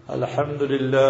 الحمد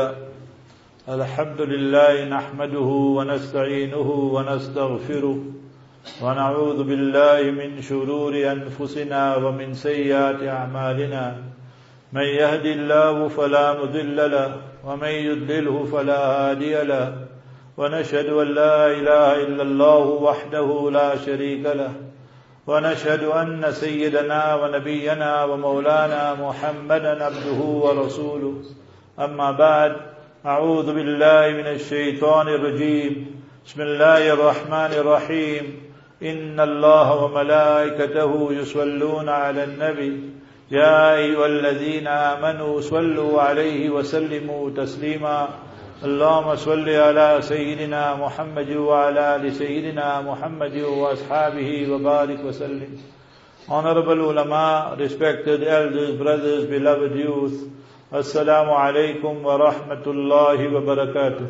لله نحمده ونستعينه ونستغفره ونعوذ بالله من شرور أنفسنا ومن سيئات أعمالنا من يهد الله فلا مضل له ومن يضلله فلا هادي له ونشهد أن لا إله إلا الله وحده لا شريك له ونشهد أن سيدنا ونبينا ومولانا محمدا عبده ورسوله أما بعد أعوذ بالله من الشيطان الرجيم بسم الله الرحمن الرحيم إن الله وملائكته يصلون على النبي يا أيها الذين آمنوا صلوا عليه وسلموا تسليما اللهم صل على سيدنا محمد وعلى آل سيدنا محمد وأصحابه وبارك وسلم. Honorable ulama, respected elders, brothers, beloved youth, Assalamu alaikum wa rahmatullahi wa barakatuh.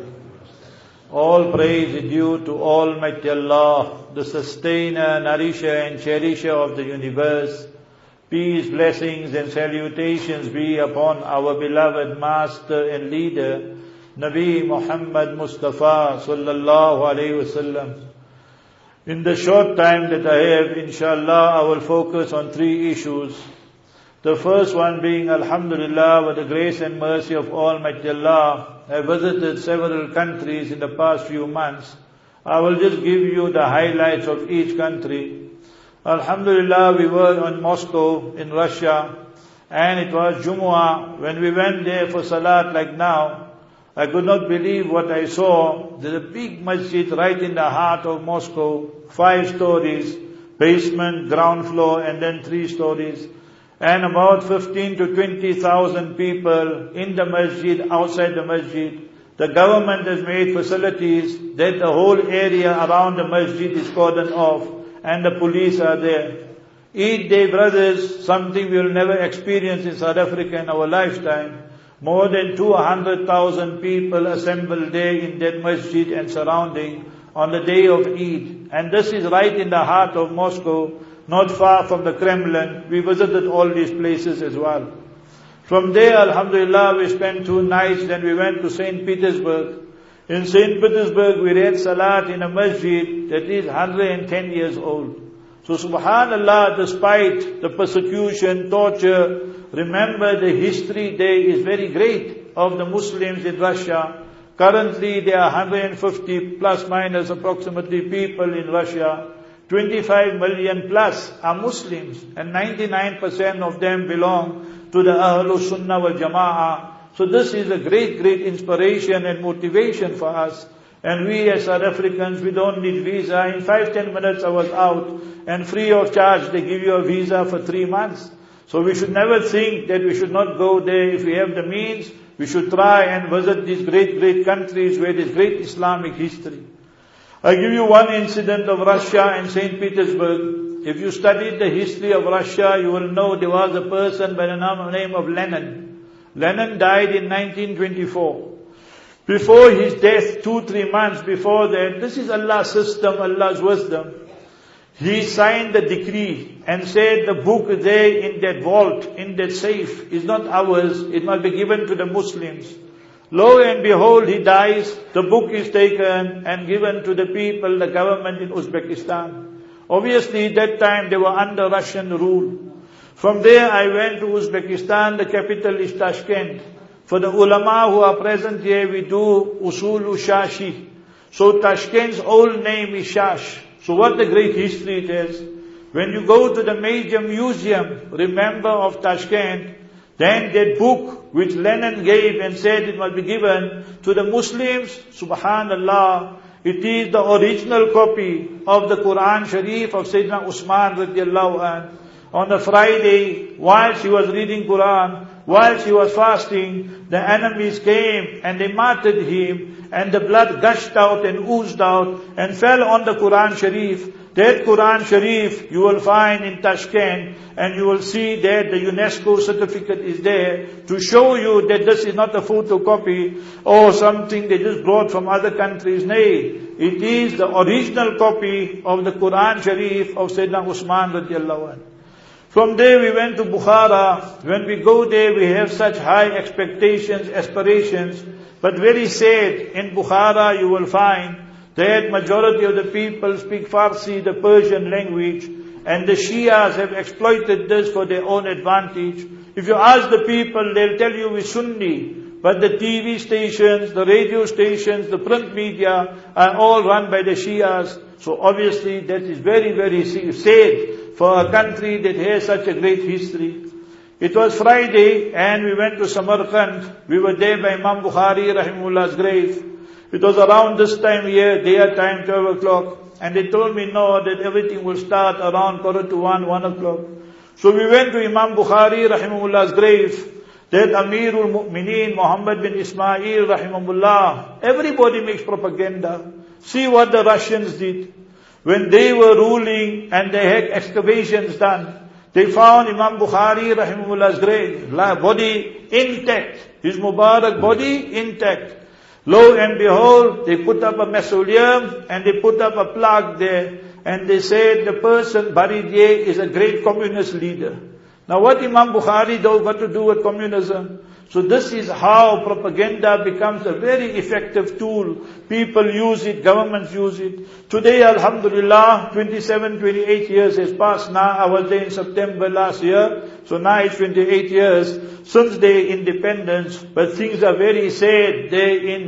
All praise is due to Almighty Allah, the sustainer, nourisher and cherisher of the universe. Peace, blessings and salutations be upon our beloved master and leader, Nabi Muhammad Mustafa sallallahu alayhi wasallam. In the short time that I have, inshallah, I will focus on three issues. The first one being, alhamdulillah, with the grace and mercy of Almighty Allah, I visited several countries in the past few months. I will just give you the highlights of each country. Alhamdulillah, we were in Moscow, in Russia, and it was Jumu'ah. When we went there for Salat like now, I could not believe what I saw. There's a big masjid right in the heart of Moscow, 5 stories, basement, ground floor, and then 3 stories. And about 15 to 20,000 people in the masjid, outside the masjid. The government has made facilities that the whole area around the masjid is cordoned off, and the police are there. Eid day, brothers, something we will never experience in South Africa in our lifetime. More than 200,000 people assembled there in that masjid and surrounding on the day of Eid. And this is right in the heart of Moscow, not far from the Kremlin. We visited all these places as well. From there, alhamdulillah, we spent 2 nights, then we went to St. Petersburg. In St. Petersburg, we read Salat in a masjid that is 110 years old. So subhanallah, despite the persecution, torture, remember the history there is very great of the Muslims in Russia. Currently there are 150 plus minus approximately people in Russia. 25 million plus are Muslims, and 99% of them belong to the Ahlul Sunnah wal Jama'ah. So this is a great inspiration and motivation for us. And we as South Africans, we don't need visa. In 5-10 minutes I was out, and free of charge they give you a visa for 3 months. So we should never think that we should not go there. If we have the means, we should try and visit these great countries where there is great Islamic history. I give you one incident of Russia and St. Petersburg. If you studied the history of Russia, you will know there was a person by the name of Lenin. Lenin died in 1924. Before his death, 2-3 months before that, this is Allah's system, Allah's wisdom. He signed the decree and said the book there in that vault, in that safe, is not ours. It must be given to the Muslims. Lo and behold, he dies. The book is taken and given to the people, the government in Uzbekistan. Obviously, that time they were under Russian rule. From there, I went to Uzbekistan. The capital is Tashkent. For the ulama who are present here, we do Usulu Shashi. So Tashkent's old name is Shash. So what a great history it is. When you go to the major museum, remember of Tashkent, then that book which Lenin gave and said it must be given to the Muslims, subhanallah, it is the original copy of the Quran Sharif of Sayyidina Usman radiallahu anhu. On a Friday, while she was reading Quran, while she was fasting, the enemies came and they martyred him, and the blood gushed out and oozed out and fell on the Quran Sharif. That Quran Sharif you will find in Tashkent, and you will see that the UNESCO certificate is there to show you that this is not a photocopy or something they just brought from other countries. Nay, it is the original copy of the Quran Sharif of Sayyidina Usman radiallahu anhu. From there we went to Bukhara. When we go there, we have such high expectations, aspirations. But very sad, in Bukhara you will find that majority of the people speak Farsi, the Persian language, and the Shias have exploited this for their own advantage. If you ask the people, they'll tell you we're Sunni. But the TV stations, the radio stations, the print media are all run by the Shias. So obviously that is very, very sad for a country that has such a great history. It was Friday and we went to Samarkand. We were there by Imam Bukhari Rahimullah's grave. It was around this time here, their time, 12 o'clock. And they told me no, that everything will start around 1 o'clock. So we went to Imam Bukhari Rahimullah's grave. That Amirul Mu'mineen Muhammad bin Ismail Rahimahullah. Everybody makes propaganda. See what the Russians did. When they were ruling and they had excavations done, they found Imam Bukhari Rahimahullah's grave, body intact. His Mubarak body intact. Lo and behold, they put up a mausoleum and they put up a plaque there. And they said the person buried here is a great communist leader. Now what Imam Bukhari got to do with communism? So this is how propaganda becomes a very effective tool. People use it, governments use it. Today, alhamdulillah, 27, 28 years has passed now. I was there in September last year. So now it's 28 years since their independence. But things are very sad there in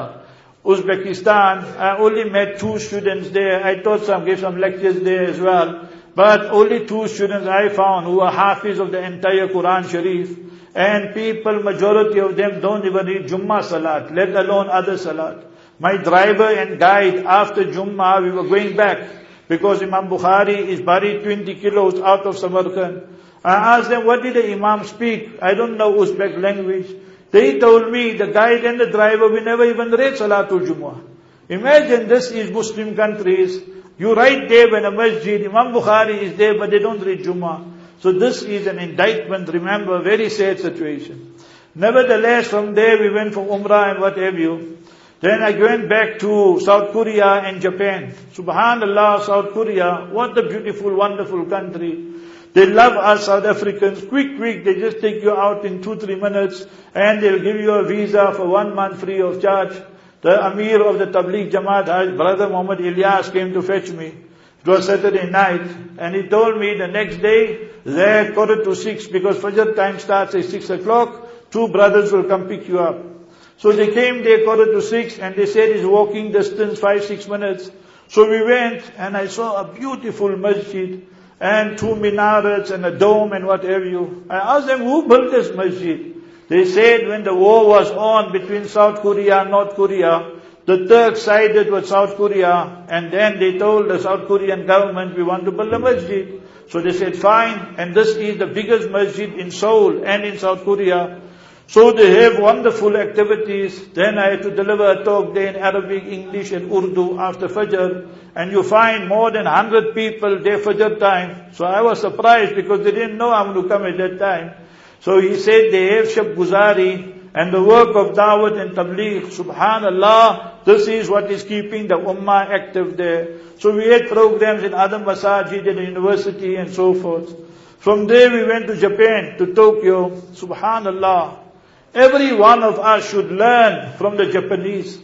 Uzbekistan. I only met 2 students there. I taught gave some lectures there as well. But only 2 students I found who are Hafiz of the entire Quran Sharif. And people, majority of them don't even read Jummah Salat, let alone other Salat. My driver and guide, after Jummah, we were going back, because Imam Bukhari is buried 20 kilos out of Samarkand. I asked them, what did the Imam speak? I don't know Uzbek language. They told me, the guide and the driver, we never even read Salatul Jummah. Imagine this is Muslim countries. You right there when a masjid, Imam Bukhari is there, but they don't read Jummah. So this is an indictment, remember, very sad situation. Nevertheless, from there we went for Umrah and what have you. Then I went back to South Korea and Japan. Subhanallah, South Korea, what a beautiful, wonderful country. They love us South Africans. Quick, they just take you out in 2-3 minutes and they'll give you a visa for 1 month free of charge. The Amir of the Tabligh Jamaat, Brother Muhammad Ilyas, came to fetch me. It was Saturday night, and he told me the next day, there 5:45, because Fajr time starts at 6 o'clock, 2 brothers will come pick you up. So they came there 5:45, and they said it's walking distance, 5-6 minutes. So we went, and I saw a beautiful masjid, and 2 minarets, and a dome, and what have you. I asked them, who built this masjid? They said when the war was on between South Korea and North Korea, the Turks sided with South Korea, and then they told the South Korean government, we want to build a masjid. So they said, fine, and this is the biggest masjid in Seoul and in South Korea. So they have wonderful activities. Then I had to deliver a talk there in Arabic, English and Urdu after Fajr. And you find more than 100 people there Fajr time. So I was surprised because they didn't know I'm going to come at that time. So he said they have Shab Guzari, and the work of Dawat and Tabligh, subhanallah, this is what is keeping the Ummah active there. So we had programs in other masajid and university and so forth. From there we went to Japan, to Tokyo, subhanallah. Every one of us should learn from the Japanese.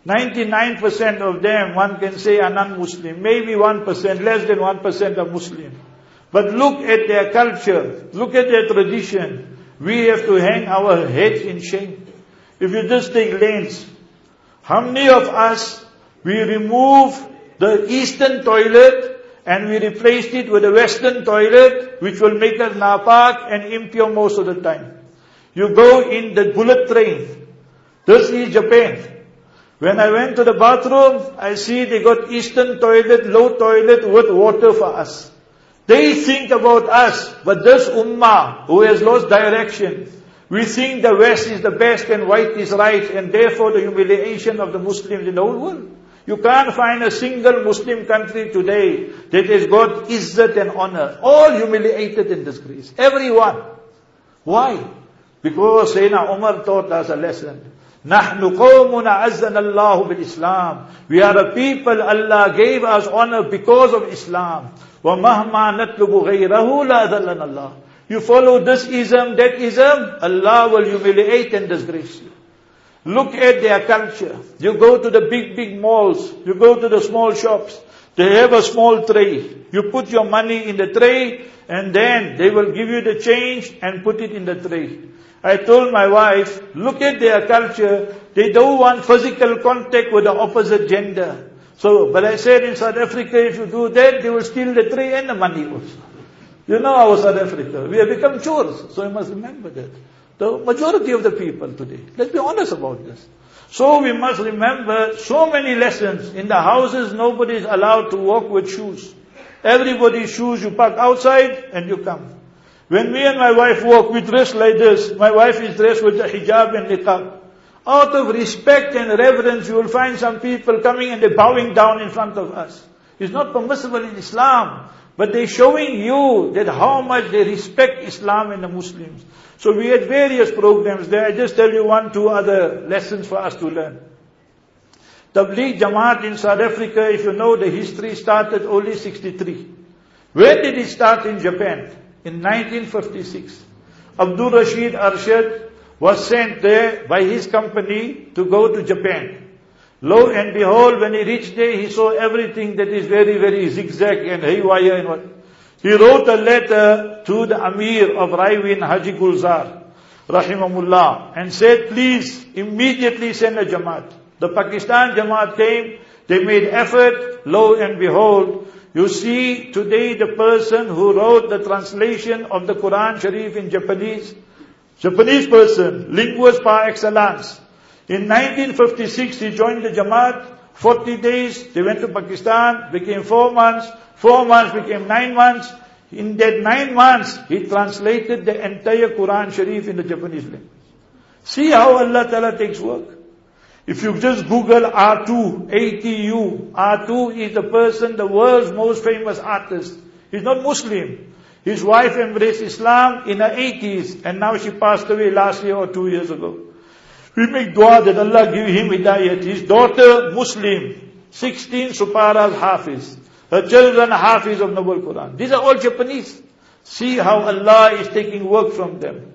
99% of them, one can say, are non-Muslim. Maybe 1%, less than 1% are Muslim. But look at their culture, look at their tradition. We have to hang our heads in shame. If you just take lanes, how many of us, we remove the eastern toilet and we replaced it with a western toilet, which will make us napak and impure most of the time. You go in the bullet train. This is Japan. When I went to the bathroom, I see they got eastern toilet, low toilet with water for us. They think about us, but this ummah who has lost direction, we think the West is the best and white is right, and therefore the humiliation of the Muslims in the whole world. You can't find a single Muslim country today that has got izzat and honor. All humiliated and disgraced. Everyone. Why? Because Sayyidina Umar taught us a lesson. نَحْنُ قَوْمٌ أَعَزَّنَا اللَّهُ بِالْإِسْلَامِ. We are a people Allah gave us honor because of Islam. وَمَهْمَا نَطْلُبُ غَيْرَهُ لَا أَذَلَّنَ اللَّهُ. You follow this ism, that ism, Allah will humiliate and disgrace you. Look at their culture. You go to the big malls, you go to the small shops, they have a small tray. You put your money in the tray, and then they will give you the change and put it in the tray. I told my wife, look at their culture, they don't want physical contact with the opposite gender. So, but I said in South Africa, if you do that, they will steal the tray and the money also. You know our South Africa, we have become chores, so you must remember that. The majority of the people today, let's be honest about this. So we must remember so many lessons. In the houses, nobody is allowed to walk with shoes. Everybody's shoes, you park outside and you come. When me and my wife walk, we dress like this. My wife is dressed with the hijab and niqab. Out of respect and reverence, you will find some people coming and they're bowing down in front of us. It's not permissible in Islam. But they're showing you that how much they respect Islam and the Muslims. So we had various programs there. I just tell you 1, 2 other lessons for us to learn. Tabligh Jamaat in South Africa, if you know the history, started only 63. Where did it start in Japan? In 1956. Abdul Rashid Arshad was sent there by his company to go to Japan. Lo and behold, when he reached there, he saw everything that is very, very zigzag and haywire and what. He wrote a letter to the Amir of Raiwind, Haji Gulzar, Rahimahullah, and said, please, immediately send a Jamaat. The Pakistan Jamaat came, they made effort, lo and behold, you see today the person who wrote the translation of the Quran Sharif in Japanese person, linguist par excellence. In 1956, he joined the Jamaat. 40 days, they went to Pakistan, became 4 months. 4 months became 9 months. In that 9 months, he translated the entire Quran Sharif in the Japanese language. See how Allah Ta'ala takes work. If you just Google R2, A-T-U, R2 is the person, the world's most famous artist. He's not Muslim. His wife embraced Islam in her 80s, and now she passed away last year or 2 years ago. We make dua that Allah give him hidayat. His daughter, Muslim, 16 Suparas Hafiz. Her children Hafiz of Noble Quran. These are all Japanese. See how Allah is taking work from them.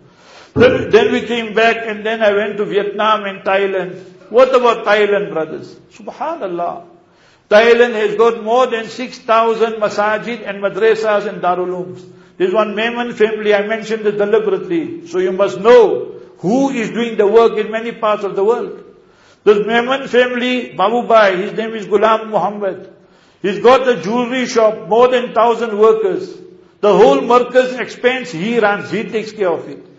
Then we came back and then I went to Vietnam and Thailand. What about Thailand, brothers? Subhanallah. Thailand has got more than 6,000 masajid and madrasas and darulums. There's one Memon family, I mentioned it deliberately. So you must know who is doing the work in many parts of the world. This Memon family, Babu Bhai, his name is Ghulam Muhammad. He's got a jewelry shop, more than 1,000 workers. The whole Markaz expense he runs, he takes care of it.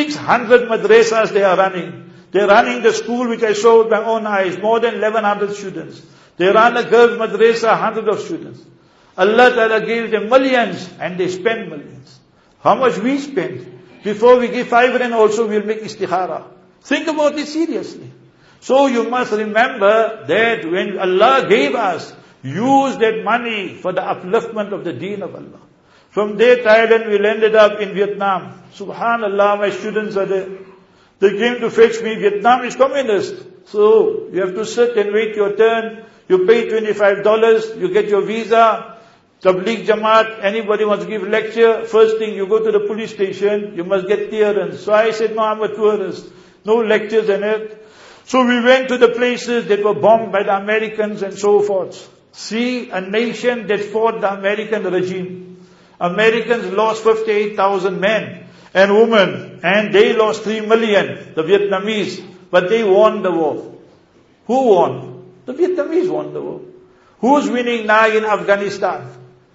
600 madrasas they are running. They're running the school which I saw with my own eyes, more than 1,100 students. They run a girls' madrasa, 100 of students. Allah Ta'ala gave them millions and they spend millions. How much we spend? Before we give 5 rand also we'll make istikhara. Think about it seriously. So you must remember that when Allah gave us, use that money for the upliftment of the deen of Allah. From there Thailand we landed up in Vietnam. Subhanallah, my students are there. They came to fetch me. Vietnam is communist. So you have to sit and wait your turn. You pay $25, you get your visa. Tabligh Jamaat, anybody wants to give lecture, first thing you go to the police station, you must get clearance. So I said, no, I'm a tourist. No lectures and it. So we went to the places that were bombed by the Americans and so forth. See, a nation that fought the American regime. Americans lost 58,000 men and women, and they lost 3 million, the Vietnamese, but they won the war. Who won? The Vietnamese won the war. Who's winning now in Afghanistan?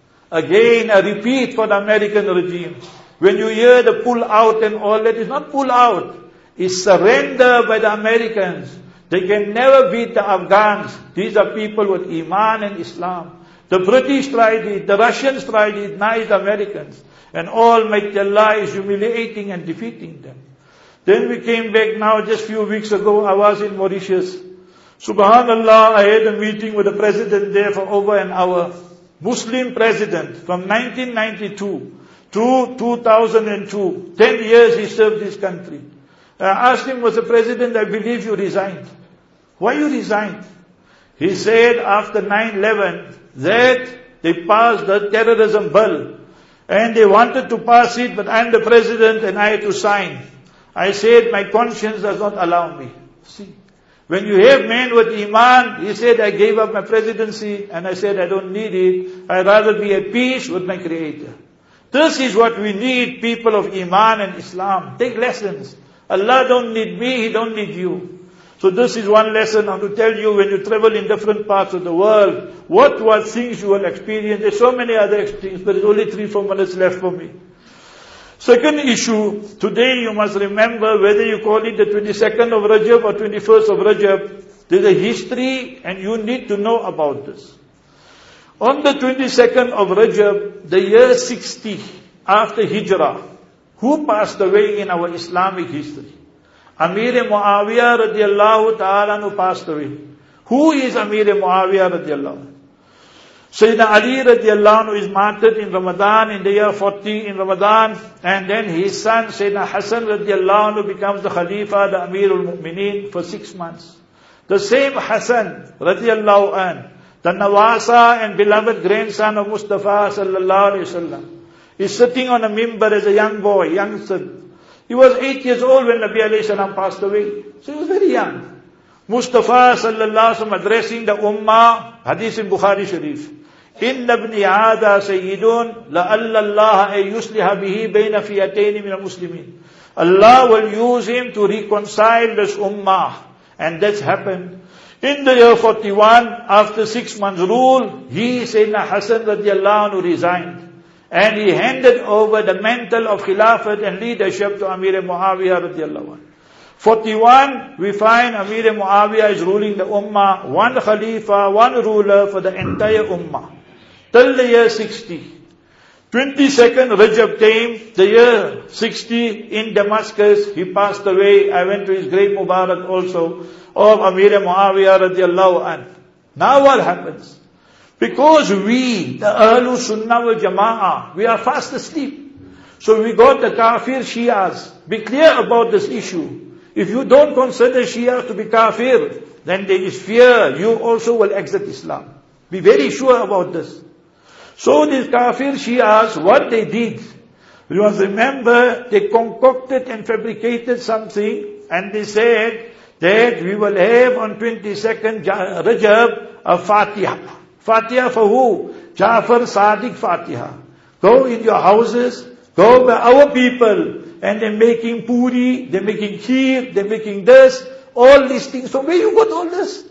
Again, a repeat for the American regime. When you hear the pull out and all that, it's not pull out. It's surrender by the Americans. They can never beat the Afghans. These are people with Iman and Islam. The British tried it, the Russians tried it, now it's the Americans. And Almighty Allah is humiliating and defeating them. Then we came back now, just few weeks ago, I was in Mauritius. Subhanallah, I had a meeting with the president there for over an hour. Muslim president from 1992 to 2002. 10 years he served this country. I asked him, Mr. President, I believe you resigned. Why you resigned? He said after 9/11 that they passed the terrorism bill. And they wanted to pass it, but I'm the president and I had to sign. I said, my conscience does not allow me. See, when you have men with Iman, he said, I gave up my presidency, and I said, I don't need it. I'd rather be at peace with my Creator. This is what we need, people of Iman and Islam. Take lessons. Allah don't need me, He don't need you. So this is one lesson I want to tell you when you travel in different parts of the world. What things you will experience. There's so many other things, but there's only 3-4 minutes left for me. Second issue, today you must remember whether you call it the 22nd of Rajab or 21st of Rajab, there's a history and you need to know about this. On the 22nd of Rajab, the year 60 after Hijrah, who passed away in our Islamic history? Amir Muawiyah radiallahu ta'ala who passed away. Who is Amir Muawiyah radiallahu? Sayyidina Ali radiallahu anhu is martyred in Ramadan, in the year 40 in Ramadan, and then his son Sayyidina Hassan radiallahu anhu becomes the Khalifa, the Amirul Mu'mineen for 6 months. The same Hassan radiallahu anhu, the Nawasa and beloved grandson of Mustafa sallallahu alayhi wasallam, is sitting on a mimbar as a young boy, youngster. He was 8 years old when Nabi alayhi salam passed away. So he was very young. Mustafa sallallahu alayhi wasallam addressing the ummah, hadith in Bukhari Sharif. Inna ibni aada sayyidun la'alla Allah ay yusliha bihi bayna fiyatayn min al-muslimin. Allah will use him to reconcile this ummah. And that's happened. In the year 41, after 6 months rule, he, Sayyidina Hassan radiallahu anhu, resigned. And he handed over the mantle of Khilafat and leadership to Amir Muawiyah radiallahu anhu. 41, we find Amir Muawiyah is ruling the Ummah, one Khalifa, one ruler for the entire Ummah. Till the year 60. 22nd Rajab came, the year 60 in Damascus, he passed away. I went to his grave Mubarak also, of Amir Muawiyah radiallahu anhu. Now what happens? Because we, the Ahlul Sunnah wal Jama'ah, we are fast asleep. So we got the Kafir Shias. Be clear about this issue. If you don't consider Shia to be Kafir, then there is fear you also will exit Islam. Be very sure about this. So these Kafir Shias, what they did, you must remember, they concocted and fabricated something, and they said that we will have on 22nd Rajab a Fatiha. Fatiha for who? Jafar Sadiq Fatiha. Go in your houses, go by our people, and they're making puri, they're making kheer, they're making this, all these things. So where you got all this?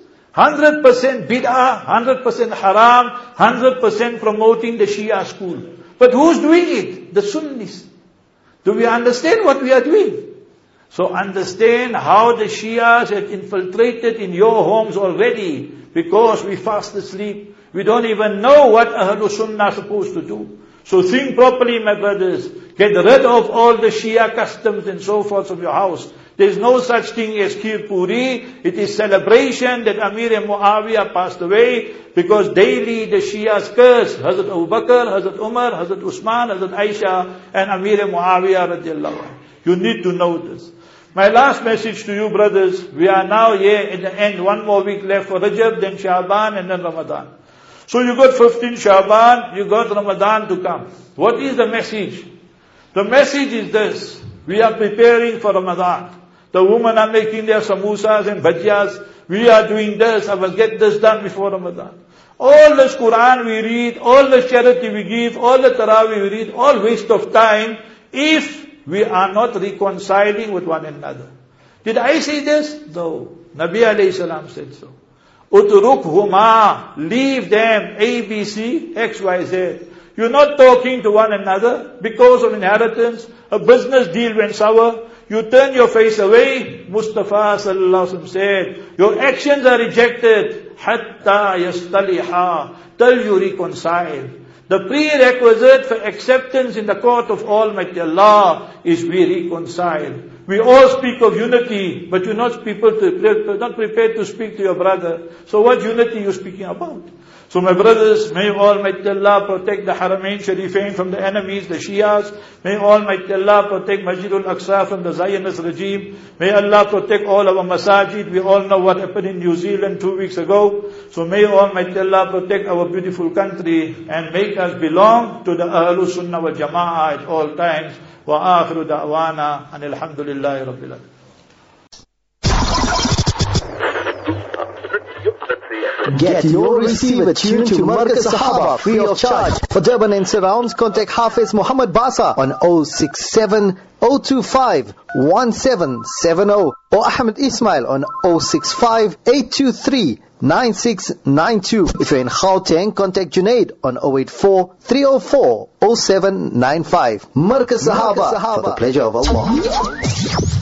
100% bid'ah, 100% haram, 100% promoting the Shia school. But who's doing it? The Sunnis. Do we understand what we are doing? So understand how the Shias have infiltrated in your homes already, because we fast asleep. We don't even know what Ahlul Sunnah are supposed to do. So think properly, my brothers. Get rid of all the Shia customs and so forth from your house. There is no such thing as Kheer Puri. It is celebration that Amir Muawiyah passed away, because daily the Shias curse Hazrat Abu Bakr, Hazrat Umar, Hazrat Usman, Hazrat Aisha, and Amir Muawiyah radiallahu anh. You need to know this. My last message to you, brothers, we are now here at the end, 1 more week left for Rajab, then Shaban, and then Ramadan. So you got 15 Shaban, you got Ramadan to come. What is the message? The message is this: we are preparing for Ramadan. The women are making their samosas and bhajiyas. We are doing this, I will get this done before Ramadan. All this Quran we read, all the charity we give, all the Taraweeh we read, all waste of time if we are not reconciling with one another. Did I say this? No. Nabi alayhi salam said so. Utrukhuma, leave them, A, B, C, X, Y, Z. You're not talking to one another because of inheritance. A business deal went sour. You turn your face away. Mustafa sallallahu alaihi wasallam said, your actions are rejected. Hatta yastaliha, till you reconcile. The prerequisite for acceptance in the court of Almighty Allah is we reconcile. We all speak of unity, but you're not prepared to speak to your brother. So what unity are you speaking about? So my brothers, may Almighty Allah protect the Haramain Sharifain from the enemies, the Shias. May Almighty Allah protect Masjid al-Aqsa from the Zionist regime. May Allah protect all our masajid. We all know what happened in New Zealand 2 weeks ago. So may Almighty Allah protect our beautiful country and make us belong to the Ahlul Sunnah wal Jama'ah at all times. Wa akhiru da'wana and alhamdulillahi rabbil alamin. Get your receiver tuned to Markaz Sahaba free of charge. For Durban and surrounds, contact Hafiz Muhammad Basa on 067 025 1770 or Ahmed Ismail on 065 823 9692. If you're in Gauteng, contact Junaid on 084 304 0795. Markaz Sahaba, for the pleasure of Allah.